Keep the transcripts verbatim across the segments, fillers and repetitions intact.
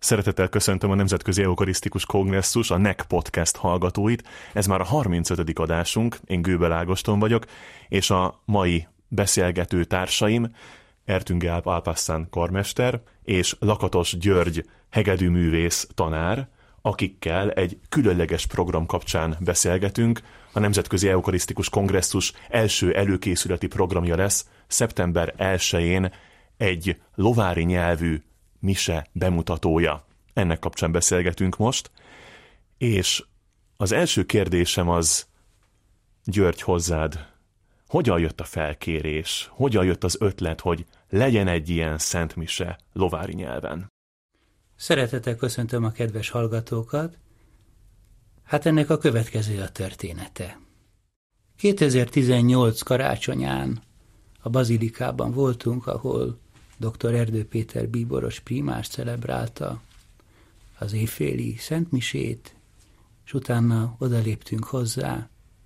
Szeretettel köszöntöm a Nemzetközi Eukarisztikus Kongresszus, a en e ká podcast hallgatóit. Ez már a harmincötödik adásunk, én Gőbel Ágoston vagyok, és a mai beszélgető társaim Ertünge Alparslan karmester és Lakatos György hegedűművész tanár, akikkel egy különleges program kapcsán beszélgetünk. A Nemzetközi Eukarisztikus Kongresszus első előkészületi programja lesz szeptember elsején egy lovári nyelvű mise bemutatója. Ennek kapcsán beszélgetünk most, és az első kérdésem az, György, hozzád. Hogyan jött a felkérés? Hogyan jött az ötlet, hogy legyen egy ilyen szent mise lovári nyelven? Szeretettel köszöntöm a kedves hallgatókat. Hát ennek a következő a története. kétezer-tizennyolc karácsonyán a Bazilikában voltunk, ahol dr. Erdő Péter bíboros primás celebrálta az éjféli szentmisét, és utána odaléptünk hozzá,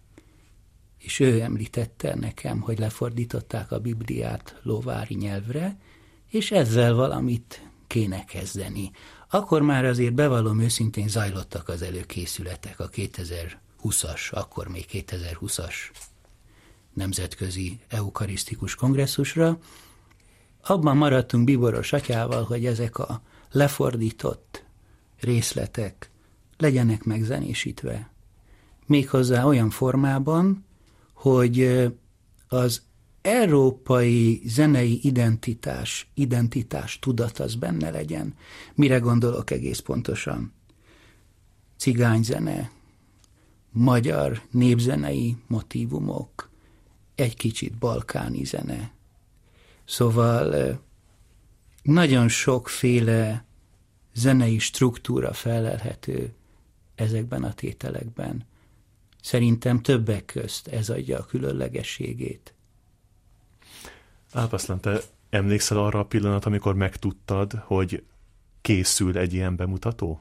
és ő említette nekem, hogy lefordították a Bibliát lovári nyelvre, és ezzel valamit kéne kezdeni. Akkor már azért bevallom őszintén zajlottak az előkészületek a kétezer-húszas, akkor még kétezer-húszas Nemzetközi Eukarisztikus Kongresszusra. Abban maradtunk bíboros atyával, hogy ezek a lefordított részletek legyenek megzenésítve. Méghozzá olyan formában, hogy az európai zenei identitás, identitás tudat az benne legyen. Mire gondolok egész pontosan? Cigányzene, magyar népzenei motívumok, egy kicsit balkáni zene. Szóval nagyon sokféle zenei struktúra felelhető ezekben a tételekben. Szerintem többek közt ez adja a különlegességét. Alparslan, te emlékszel arra a pillanat, amikor megtudtad, hogy készül egy ilyen bemutató?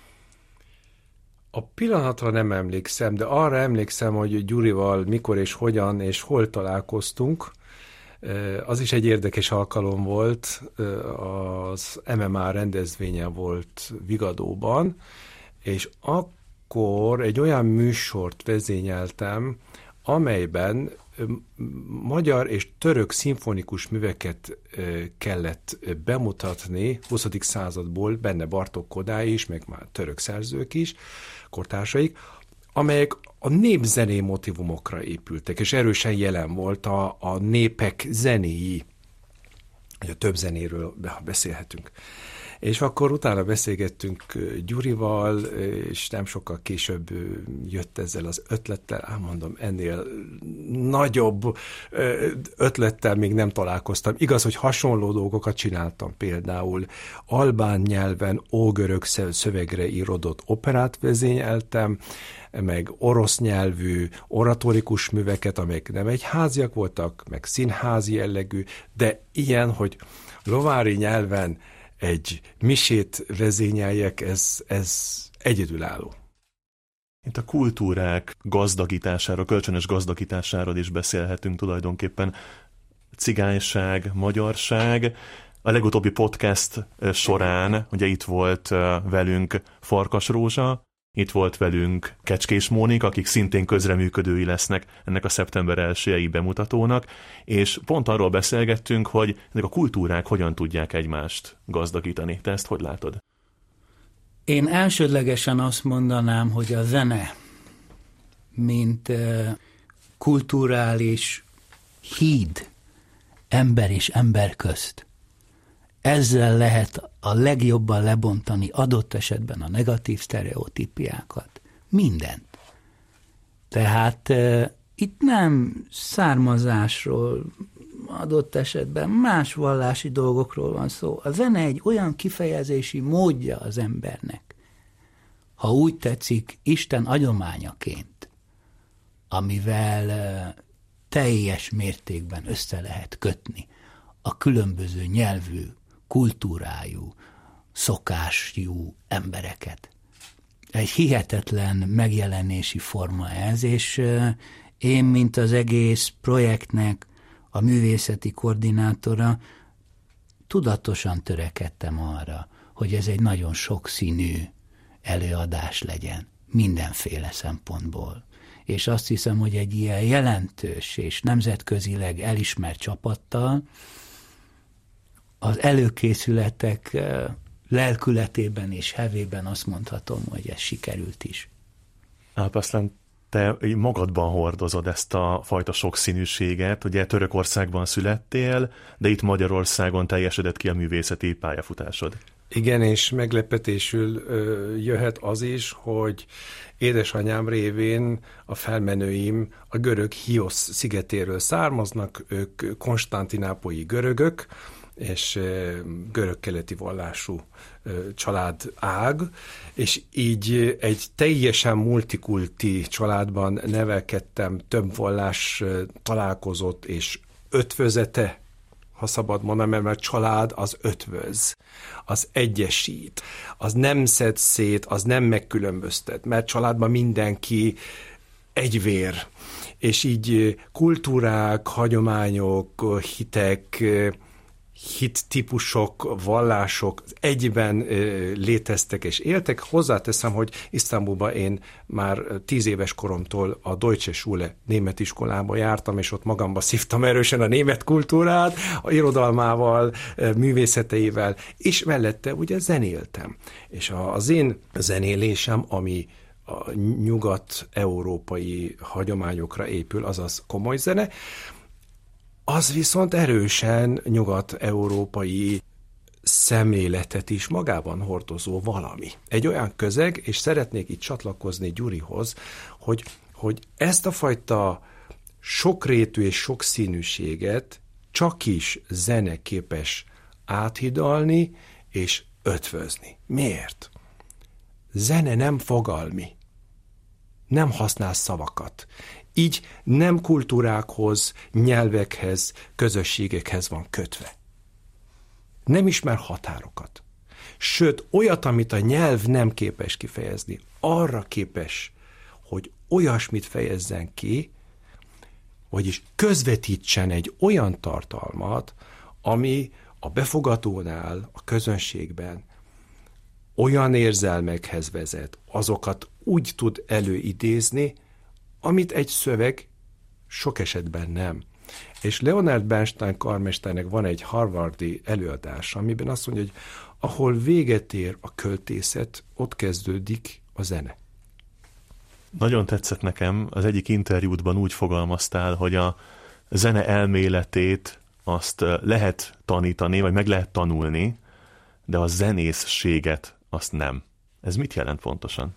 A pillanatra nem emlékszem, de arra emlékszem, hogy Gyurival mikor és hogyan és hol találkoztunk. Az is egy érdekes alkalom volt, az em em á rendezvénye volt Vigadóban, és akkor egy olyan műsort vezényeltem, amelyben magyar és török szimfonikus műveket kellett bemutatni huszadik századból, benne Bartók Kodály is, meg már török szerzők is, kortársaik, amelyek a népzené motivumokra épültek, és erősen jelen volt a, a népek zenéi, vagy a több zenéről beszélhetünk. És akkor utána beszélgettünk Gyurival, és nem sokkal később jött ezzel az ötlettel, ám mondom, ennél nagyobb ötlettel még nem találkoztam. Igaz, hogy hasonló dolgokat csináltam, például albán nyelven ógörög szövegre írodott operát vezényeltem, meg orosz nyelvű oratórikus műveket, amelyek nem egyháziak voltak, meg színházi jellegű, de ilyen, hogy lovári nyelven egy misét vezényeljek, ez, ez egyedülálló. Itt a kultúrák gazdagítására, kölcsönös gazdagításáról is beszélhetünk tulajdonképpen. Cigányság, magyarság. A legutóbbi podcast során, ugye itt volt velünk Farkas Rózsa, itt volt velünk Kecskés Mónik, akik szintén közreműködői lesznek ennek a szeptember elsejei bemutatónak, és pont arról beszélgettünk, hogy ezek a kultúrák hogyan tudják egymást gazdagítani. Te ezt hogy látod? Én elsődlegesen azt mondanám, hogy a zene, mint kulturális híd ember és ember közt, ezzel lehet a legjobban lebontani adott esetben a negatív sztereotípiákat. Mindent. Tehát e, itt nem származásról, adott esetben más vallási dolgokról van szó. A zene egy olyan kifejezési módja az embernek, ha úgy tetszik, Isten adományaként, amivel e, teljes mértékben össze lehet kötni a különböző nyelvű, kultúrájú, szokásjú embereket. Egy hihetetlen megjelenési forma ez, és én, mint az egész projektnek a művészeti koordinátora, tudatosan törekedtem arra, hogy ez egy nagyon sokszínű előadás legyen, mindenféle szempontból. És azt hiszem, hogy egy ilyen jelentős és nemzetközileg elismert csapattal az előkészületek lelkületében és hevében azt mondhatom, hogy ez sikerült is. Alparslan, te magadban hordozod ezt a fajta sokszínűséget, ugye Törökországban születtél, de itt Magyarországon teljesedett ki a művészeti pályafutásod. Igen, és meglepetésül ö, jöhet az is, hogy édesanyám révén a felmenőim a görög Hiosz szigetéről származnak, ők konstantinápolyi görögök, és görög-keleti vallású család ág, és így egy teljesen multikulti családban nevelkedtem, több vallás találkozott, és ötvözete, ha szabad mondanom, mert család az ötvöz, az egyesít, az nem szed szét, az nem megkülönböztet, mert családban mindenki egyvér, és így kultúrák, hagyományok, hitek, hittípusok, vallások egyben léteztek és éltek. Hozzáteszem, hogy Isztambulban én már tíz éves koromtól a Deutsche Schule német iskolába jártam, és ott magamba szívtam erősen a német kultúrát, a irodalmával, művészeteivel, és mellette ugye zenéltem. És az én zenélésem, ami a nyugat-európai hagyományokra épül, azaz komoly zene, az viszont erősen nyugat-európai szemléletet is magában hordozó valami. Egy olyan közeg, és szeretnék itt csatlakozni Gyurihoz, hogy, hogy ezt a fajta sokrétű és sokszínűséget csak is zene képes áthidalni és ötvözni. Miért? Zene nem fogalmi, nem használ szavakat. Így nem kultúrákhoz, nyelvekhez, közösségekhez van kötve. Nem ismer határokat. Sőt, olyat, amit a nyelv nem képes kifejezni, arra képes, hogy olyasmit fejezzen ki, vagyis közvetítsen egy olyan tartalmat, ami a befogadónál, a közönségben olyan érzelmekhez vezet, azokat úgy tud előidézni, amit egy szöveg sok esetben nem. És Leonard Bernstein karmesternek van egy harvardi előadása, amiben azt mondja, hogy ahol véget ér a költészet, ott kezdődik a zene. Nagyon tetszett nekem, az egyik interjútban úgy fogalmaztál, hogy a zene elméletét azt lehet tanítani, vagy meg lehet tanulni, de a zenészséget azt nem. Ez mit jelent pontosan?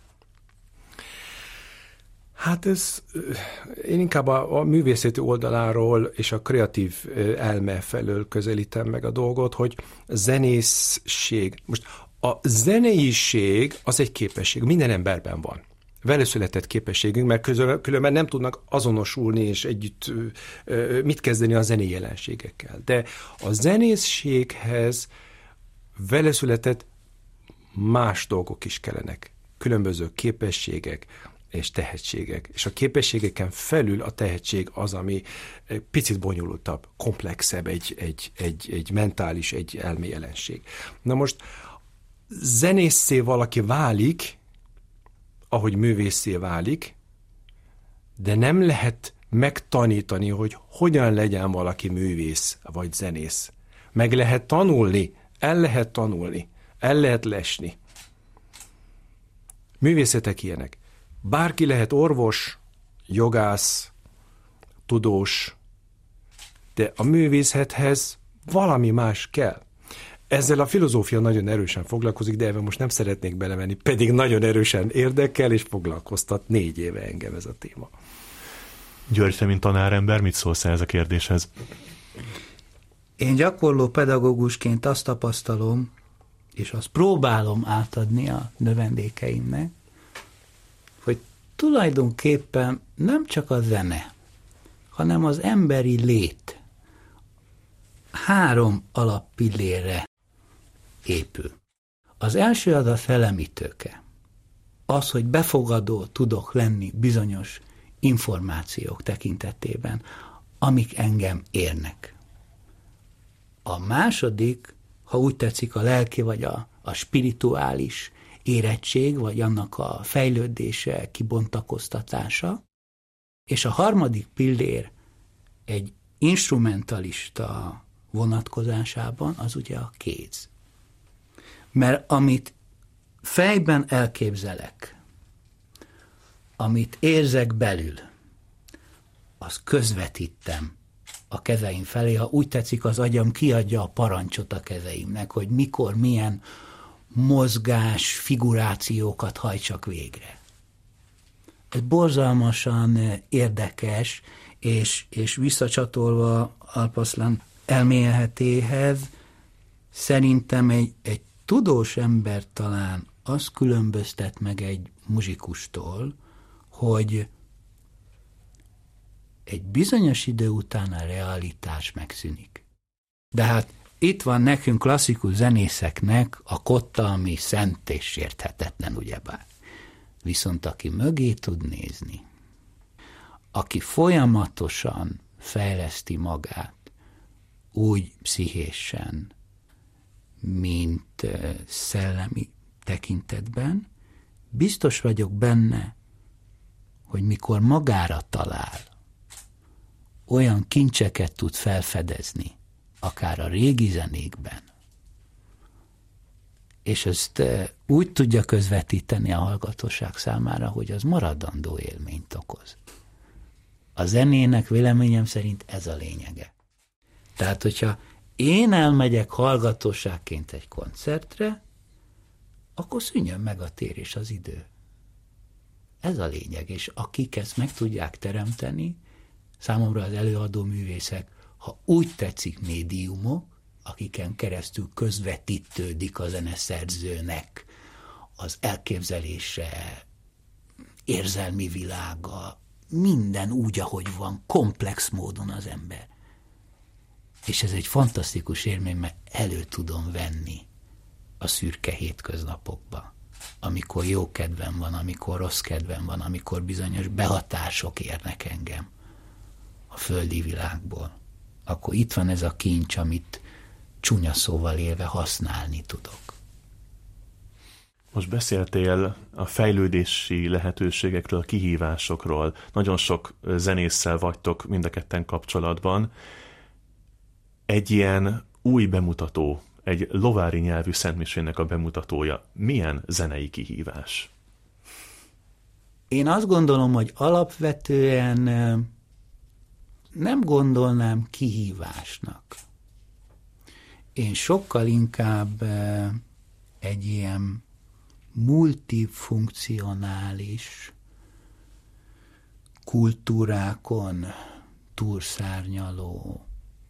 Hát ez, én inkább a, a művészeti oldaláról és a kreatív elme felől közelítem meg a dolgot, hogy zenészség. Most a zeneiség az egy képesség, minden emberben van. Vele született képességünk, mert közül, különben nem tudnak azonosulni és együtt mit kezdeni a zenei jelenségekkel. De a zenészséghez vele született más dolgok is kellenek. Különböző képességek és tehetségek. És a képességeken felül a tehetség az, ami picit bonyolultabb, komplexebb, egy, egy, egy, egy mentális, egy elméjelenség. Na most zenészé valaki válik, ahogy művészé válik, de nem lehet megtanítani, hogy hogyan legyen valaki művész vagy zenész. Meg lehet tanulni, el lehet tanulni, el lehet lesni. Művészetek ilyenek. Bárki lehet orvos, jogász, tudós, de a művészethez valami más kell. Ezzel a filozófia nagyon erősen foglalkozik, de ebben most nem szeretnék belemenni, pedig nagyon erősen érdekel és foglalkoztat négy éve engem ez a téma. György, te mint tanárember, mit szólsz ez a kérdéshez? Én gyakorló pedagógusként azt tapasztalom, és azt próbálom átadni a növendékeimnek, hogy tulajdonképpen nem csak a zene, hanem az emberi lét három alappillérre épül. Az első az a szellemítőke. Az, hogy befogadó tudok lenni bizonyos információk tekintetében, amik engem érnek. A második, ha úgy tetszik, a lelki vagy a a spirituális érettség, vagy annak a fejlődése, kibontakoztatása. És a harmadik pillér egy instrumentalista vonatkozásában az ugye a kéz. Mert amit fejben elképzelek, amit érzek belül, az közvetítem a kezeim felé, ha úgy tetszik, az agyam kiadja a parancsot a kezeimnek, hogy mikor, milyen mozgás, figurációkat hajtsak végre. Ez borzalmasan érdekes, és, és visszacsatolva Alparslan elméletéhez, szerintem egy, egy tudós ember talán azt különböztet meg egy muzsikustól, hogy egy bizonyos idő után a realitás megszűnik. De hát itt van nekünk klasszikus zenészeknek a kotta, ami szent és sérthetetlen, ugyebár. Viszont aki mögé tud nézni, aki folyamatosan fejleszti magát, úgy pszichésen, mint szellemi tekintetben, biztos vagyok benne, hogy mikor magára talál, olyan kincseket tud felfedezni, akár a régi zenékben, és ezt úgy tudja közvetíteni a hallgatóság számára, hogy az maradandó élményt okoz. A zenének véleményem szerint ez a lényege. Tehát, hogyha én elmegyek hallgatóságként egy koncertre, akkor szűnjön meg a tér és az idő. Ez a lényeg, és akik ezt meg tudják teremteni, számomra az előadó művészek, ha úgy tetszik, médiumok, akiken keresztül közvetítődik a zeneszerzőnek az elképzelése, érzelmi világa, minden úgy, ahogy van, komplex módon az ember. És ez egy fantasztikus élmény, mert elő tudom venni a szürke hétköznapokba, amikor jó kedvem van, amikor rossz kedvem van, amikor bizonyos behatások érnek engem a földi világból. Akkor itt van ez a kincs, amit csúnya szóval élve használni tudok. Most beszéltél a fejlődési lehetőségekről, a kihívásokról. Nagyon sok zenésszel vagytok mind a ketten kapcsolatban. Egy ilyen új bemutató, egy lovári nyelvű szentmisének a bemutatója, milyen zenei kihívás? Én azt gondolom, hogy alapvetően nem gondolnám kihívásnak. Én sokkal inkább egy ilyen multifunkcionális kultúrákon túlszárnyaló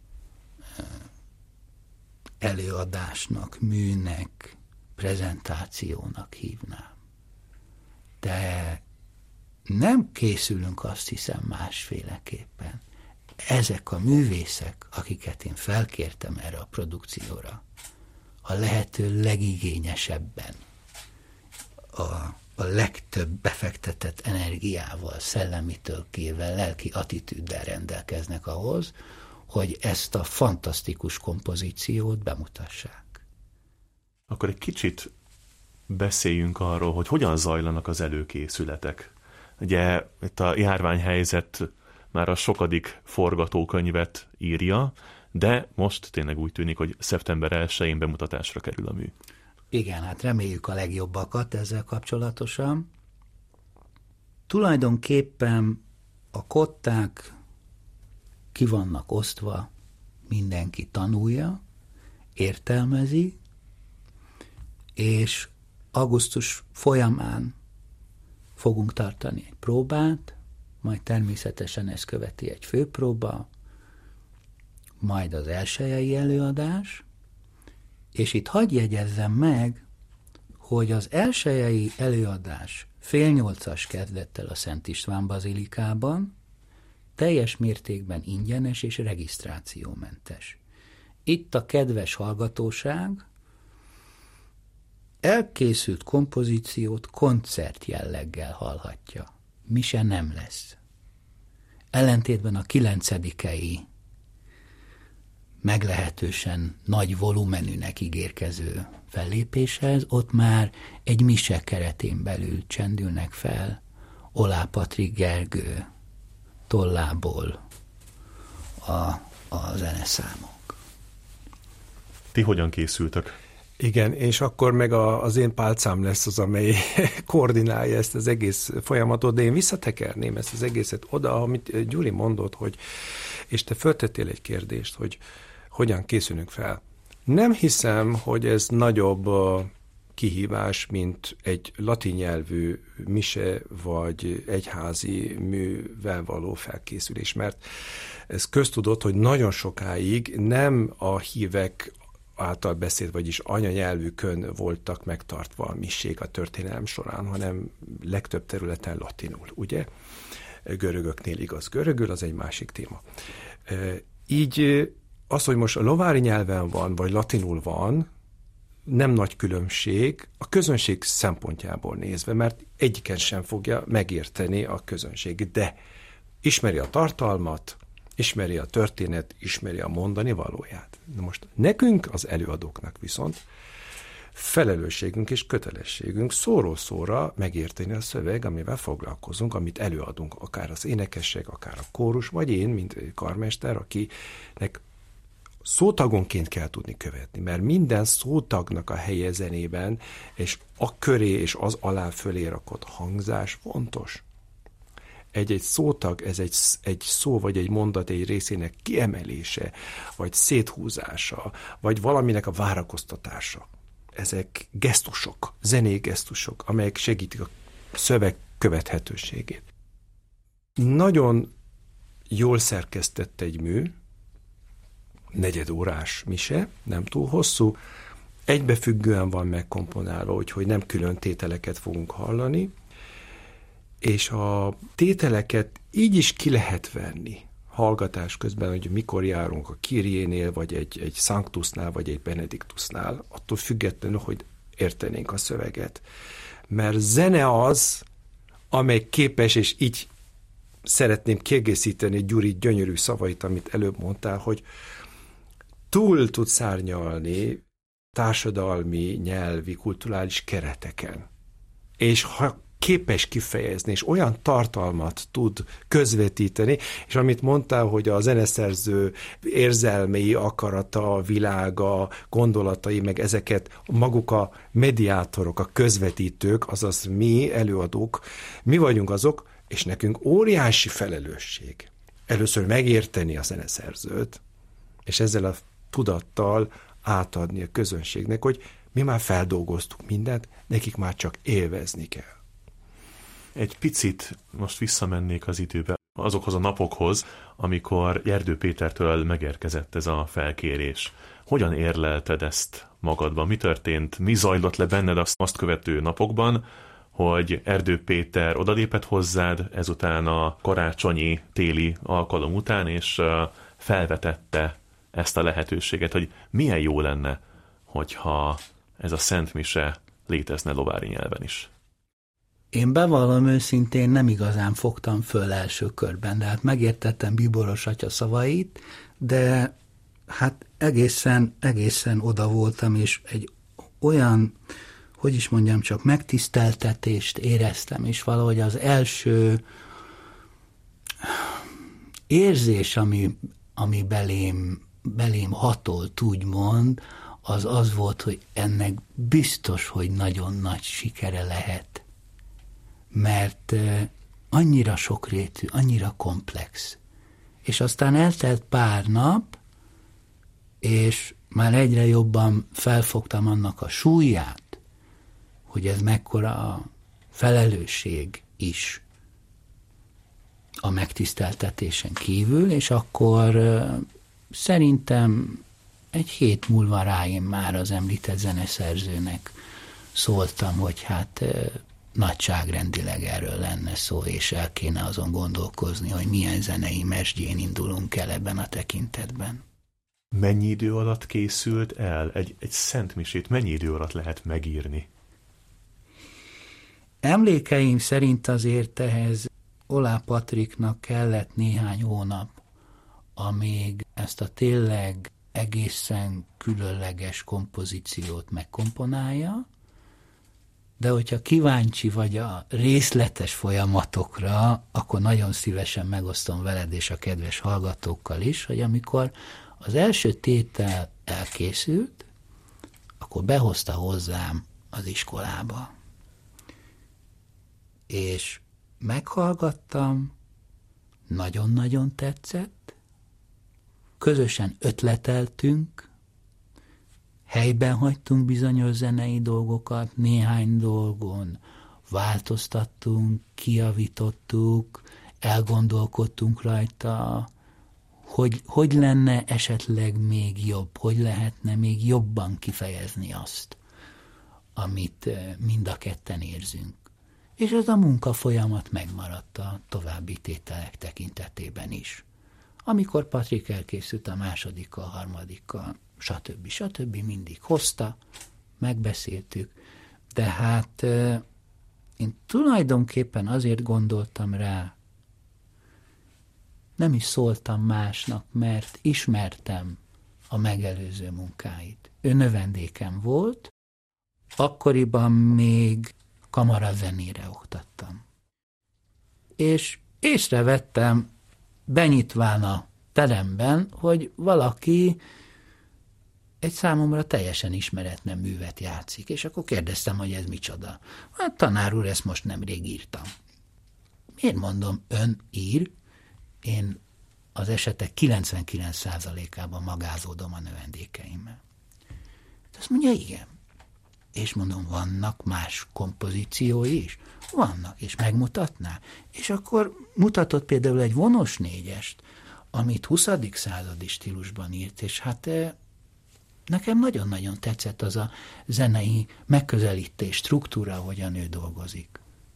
előadásnak, műnek, prezentációnak hívnám. De nem készülünk, azt hiszem, másféleképpen. Ezek a művészek, akiket én felkértem erre a produkcióra, a lehető legigényesebben, a, a legtöbb befektetett energiával, szellemi tőkével, lelki attitűddel rendelkeznek ahhoz, hogy ezt a fantasztikus kompozíciót bemutassák. Akkor egy kicsit beszéljünk arról, hogy hogyan zajlanak az előkészületek. Ugye itt a járványhelyzet már a sokadik forgatókönyvet írja, de most tényleg úgy tűnik, hogy szeptember elsején bemutatásra kerül a mű. Igen, hát reméljük a legjobbakat ezzel kapcsolatosan. Tulajdonképpen a kották ki vannak osztva, mindenki tanulja, értelmezi, és augusztus folyamán fogunk tartani egy próbát, majd természetesen ezt követi egy főpróba, majd az elsejei előadás, és itt hadd jegyezzem meg, hogy az elsejei előadás fél nyolcas kezdett el a Szent István bazilikában, teljes mértékben ingyenes és regisztrációmentes. Itt a kedves hallgatóság elkészült kompozíciót koncert jelleggel hallhatja. Mise nem lesz. Ellentétben a kilencedikei meglehetősen nagy volumenűnek ígérkező fellépéshez, ott már egy mise keretén belül csendülnek fel Oláh Patrik Gergő tollából a, a zeneszámok. Ti hogyan készültek? Igen, és akkor meg a, az én pálcám lesz az, amely koordinálja ezt az egész folyamatot, de én visszatekerném ezt az egészet oda, amit Gyuri mondott, hogy, és te föltettél egy kérdést, hogy hogyan készülünk fel. Nem hiszem, hogy ez nagyobb kihívás, mint egy latin nyelvű mise vagy egyházi művel való felkészülés, mert ez köztudott, hogy nagyon sokáig nem a hívek által beszélt, vagyis anyanyelvükön voltak megtartva a misék a történelem során, hanem legtöbb területen latinul, ugye? Görögöknél igaz görögül, az egy másik téma. Így az, hogy most a lovári nyelven van, vagy latinul van, nem nagy különbség a közönség szempontjából nézve, mert egyiken sem fogja megérteni a közönség, de ismeri a tartalmat, ismeri a történet, ismeri a mondani valóját. Na most nekünk, az előadóknak viszont felelősségünk és kötelességünk szóról szóra megérteni a szöveg, amivel foglalkozunk, amit előadunk, akár az énekesek, akár a kórus, vagy én, mint karmester, akinek szótagonként kell tudni követni, mert minden szótagnak a helye zenében, és a köré és az alá fölé rakott hangzás fontos. Egy-egy szótag, ez egy, egy szó vagy egy mondat egy részének kiemelése, vagy széthúzása, vagy valaminek a várakoztatása. Ezek gesztusok, zené gesztusok, amelyek segítik a szöveg követhetőségét. Nagyon jól szerkesztett egy mű, negyedórás mise, nem túl hosszú, egybefüggően van megkomponálva, úgyhogy nem külön tételeket fogunk hallani, és a tételeket így is ki lehet venni hallgatás közben, hogy mikor járunk a Kyriénél, vagy egy, egy Sanctusnál, vagy egy Benediktusnál, attól függetlenül, hogy értenénk a szöveget. Mert zene az, amely képes, és így szeretném kiegészíteni Gyuri gyönyörű szavait, amit előbb mondtál, hogy túl tud szárnyalni társadalmi, nyelvi, kulturális kereteken. És ha képes kifejezni, és olyan tartalmat tud közvetíteni, és amit mondtál, hogy a zeneszerző érzelmei, akarata, világa, gondolatai, meg ezeket maguk a mediátorok, a közvetítők, azaz mi, előadók, mi vagyunk azok, és nekünk óriási felelősség. Először megérteni a zeneszerzőt, és ezzel a tudattal átadni a közönségnek, hogy mi már feldolgoztuk mindent, nekik már csak élvezni kell. Egy picit most visszamennék az időbe, azokhoz a napokhoz, amikor Erdő Pétertől megérkezett ez a felkérés. Hogyan érlelted ezt magadban? Mi történt? Mi zajlott le benned azt, azt követő napokban, hogy Erdő Péter odalépett hozzád ezután a karácsonyi téli alkalom után, és felvetette ezt a lehetőséget, hogy milyen jó lenne, hogyha ez a Szent Mise létezne lovári nyelven is? Én bevallom őszintén, nem igazán fogtam föl első körben, de hát megértettem Bíboros atya szavait, de hát egészen, egészen oda voltam, és egy olyan, hogy is mondjam, csak megtiszteltetést éreztem, és valahogy az első érzés, ami, ami belém, belém hatolt, úgymond, az az volt, hogy ennek biztos, hogy nagyon nagy sikere lehet. Mert annyira sokrétű, annyira komplex. És aztán eltelt pár nap, és már egyre jobban felfogtam annak a súlyát, hogy ez mekkora felelősség is a megtiszteltetésen kívül, és akkor szerintem egy hét múlva rá én már az említett zeneszerzőnek szóltam, hogy hát nagyságrendileg erről lenne szó, és el kéne azon gondolkozni, hogy milyen zenei mesdjén indulunk el ebben a tekintetben. Mennyi idő alatt készült el? Egy, egy szent misét mennyi idő alatt lehet megírni? Emlékeim szerint azért ehhez Oláh Patriknak kellett néhány hónap, amíg ezt a tényleg egészen különleges kompozíciót megkomponálja, de hogyha kíváncsi vagy a részletes folyamatokra, akkor nagyon szívesen megosztom veled és a kedves hallgatókkal is, hogy amikor az első tétel elkészült, akkor behozta hozzám az iskolába. És meghallgattam, nagyon-nagyon tetszett, közösen ötleteltünk, helyben hagytunk bizonyos zenei dolgokat, néhány dolgon változtattunk, kijavítottuk, elgondolkodtunk rajta, hogy, hogy lenne esetleg még jobb, hogy lehetne még jobban kifejezni azt, amit mind a ketten érzünk. És ez a munkafolyamat megmaradt a további tételek tekintetében is. Amikor Patrik elkészült a másodikkal, harmadikkal, stb. stb. Mindig hozta, megbeszéltük, de hát én tulajdonképpen azért gondoltam rá, nem is szóltam másnak, mert ismertem a megelőző munkáit. Ő növendékem volt, akkoriban még kamarazenére oktattam. És észrevettem benyitván a teremben, hogy valaki egy számomra teljesen ismeretlen művet játszik, és akkor kérdeztem, hogy ez micsoda. Hát tanár úr, ezt most nemrég írtam. Miért mondom, ön ír? Én az esetek kilencvenkilenc százalékában magázódom a növendékeimmel. Azt mondja, igen. És mondom, vannak más kompozíciói is? Vannak, és megmutatná. És akkor mutatott például egy vonos négyest, amit huszadik századi stílusban írt, és hát nekem nagyon-nagyon tetszett az a zenei megközelítés, struktúra, hogyan ő dolgozik.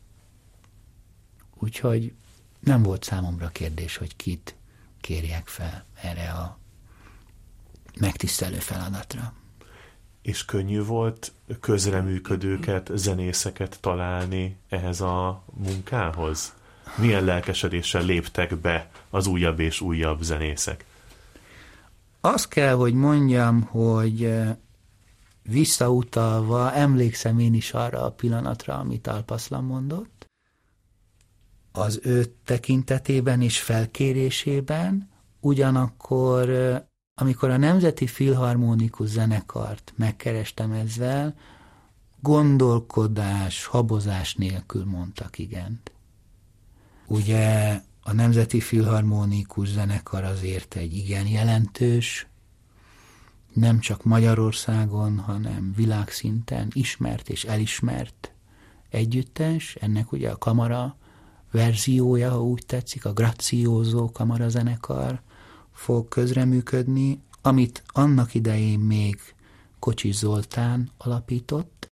Úgyhogy nem volt számomra kérdés, hogy kit kérjek fel erre a megtisztelő feladatra. És könnyű volt közreműködőket, zenészeket találni ehhez a munkához? Milyen lelkesedéssel léptek be az újabb és újabb zenészek? Azt kell, hogy mondjam, hogy visszautalva emlékszem én is arra a pillanatra, amit Alpaszlan mondott, az ő tekintetében és felkérésében, ugyanakkor, amikor a Nemzeti Filharmonikus Zenekart megkerestem ezzel, gondolkodás, habozás nélkül mondtak igent. Ugye a Nemzeti Filharmonikus Zenekar azért egy igen jelentős, nem csak Magyarországon, hanem világszinten ismert és elismert együttes. Ennek ugye a kamara verziója, ha úgy tetszik, a Grazioso kamarazenekar fog közreműködni, amit annak idején még Kocsis Zoltán alapított.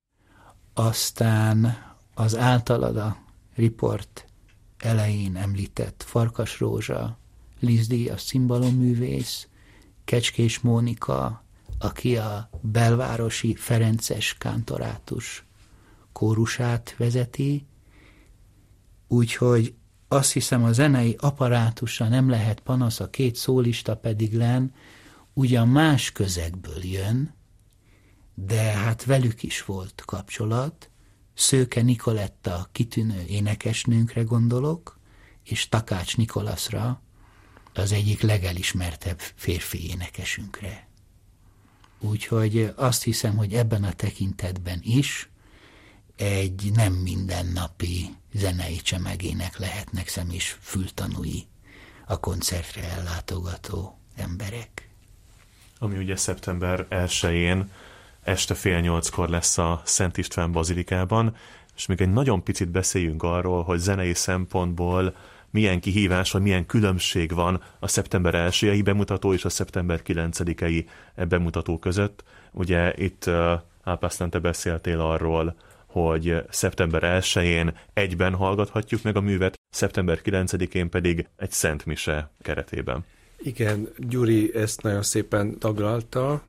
Aztán az általad a riport elején említett Farkas Rózsa, Liszt-díjas cimbalomművész, Kecskés Mónika, aki a belvárosi ferences kántorátus kórusát vezeti, úgyhogy azt hiszem a zenei apparátusra nem lehet panasz, a két szólista pedig len ugyan más közegből jön, de hát velük is volt kapcsolat. Szőke Nikoletta kitűnő énekesnőnkre gondolok, és Takács Nikolaszra, az egyik legelismertebb férfi énekesünkre. Úgyhogy azt hiszem, hogy ebben a tekintetben is egy nem mindennapi zenei csemegének lehetnek szem- és fültanúi a koncertre ellátogató emberek. Ami ugye szeptember elsején este fél nyolckor lesz a Szent István bazilikában, és még egy nagyon picit beszéljünk arról, hogy zenei szempontból milyen kihívás, vagy milyen különbség van a szeptember elsejei bemutató és a szeptember kilencedikei bemutató között. Ugye itt Alpaszlan, te beszéltél arról, hogy szeptember elsején egyben hallgathatjuk meg a művet, szeptember kilencedikén pedig egy Szent Mise keretében. Igen, Gyuri ezt nagyon szépen taglalta.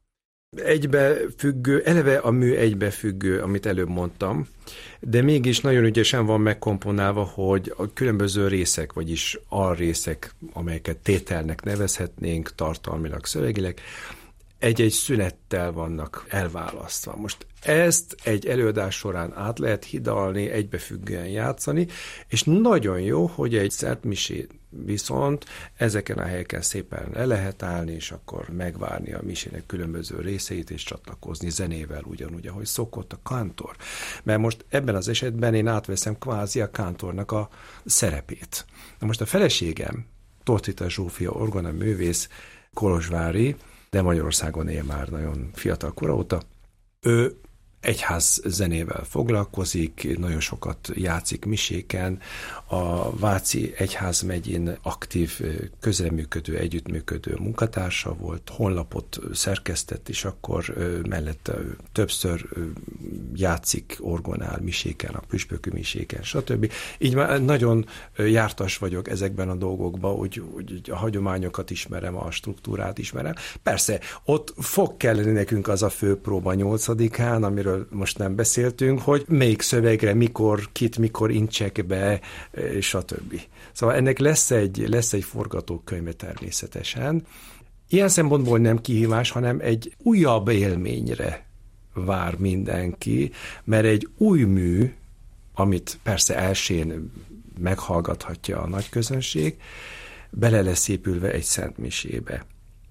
egybefüggő, eleve a mű egybefüggő, amit előbb mondtam, de mégis nagyon ügyesen van megkomponálva, hogy a különböző részek, vagyis alrészek, amelyeket tételnek nevezhetnénk, tartalmilag, szövegileg, egy-egy szünettel vannak elválasztva. Most ezt egy előadás során át lehet hidalni, egybefüggően játszani, és nagyon jó, hogy egy szentmisé viszont ezeken a helyeken szépen le lehet állni, és akkor megvárni a misének különböző részeit, és csatlakozni zenével, ugyanúgy, ahogy szokott a kántor. Mert most ebben az esetben én átveszem kvázi a kántornak a szerepét. Na most a feleségem, Tortita Zsófia orgona művész, kolozsvári, de Magyarországon él már nagyon fiatal kora óta. Ő egyház zenével foglalkozik, nagyon sokat játszik miséken, a Váci Egyházmegyén aktív, közreműködő, együttműködő munkatársa volt, honlapot szerkesztett, és akkor mellette többször játszik, orgonál miséken, a püspökű miséken, stb. Így már nagyon jártas vagyok ezekben a dolgokban, úgy, úgy a hagyományokat ismerem, a struktúrát ismerem. Persze, ott fog kelleni nekünk az a főpróba nyolcadikán, amiről most nem beszéltünk, hogy melyik szövegre, mikor, kit, mikor intsek be, stb. Szóval ennek lesz egy, lesz egy forgatókönyve természetesen. Ilyen szempontból nem kihívás, hanem egy újabb élményre vár mindenki, mert egy új mű, amit persze elsőn meghallgathatja a nagy közönség, bele lesz épülve egy szentmisébe.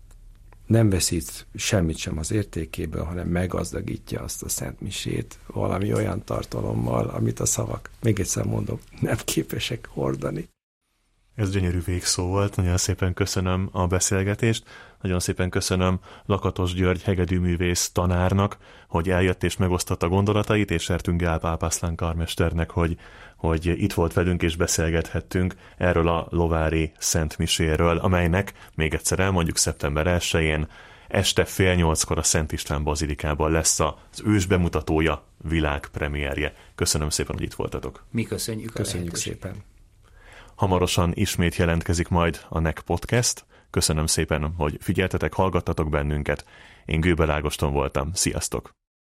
Nem veszít semmit sem az értékéből, hanem meggazdagítja azt a szentmisét valami olyan tartalommal, amit a szavak, még egyszer mondom, nem képesek hordani. Ez gyönyörű végszó volt, nagyon szépen köszönöm a beszélgetést, nagyon szépen köszönöm Lakatos György hegedűművész tanárnak, hogy eljött és megosztotta gondolatait, és Ertünk Gál pápászlán karmesternek, hogy, hogy itt volt velünk és beszélgethettünk erről a lovári szentmiséről, amelynek, még egyszer elmondjuk, szeptember elsején este fél nyolckor a Szent István bazilikában lesz az ős bemutatója, világpremierje. Köszönöm szépen, hogy itt voltatok. Mi köszönjük. Köszönjük szépen. Hamarosan ismét jelentkezik majd a Nek Podcast. Köszönöm szépen, hogy figyeltetek, hallgattatok bennünket. Én Gőbel Ágoston voltam. Sziasztok!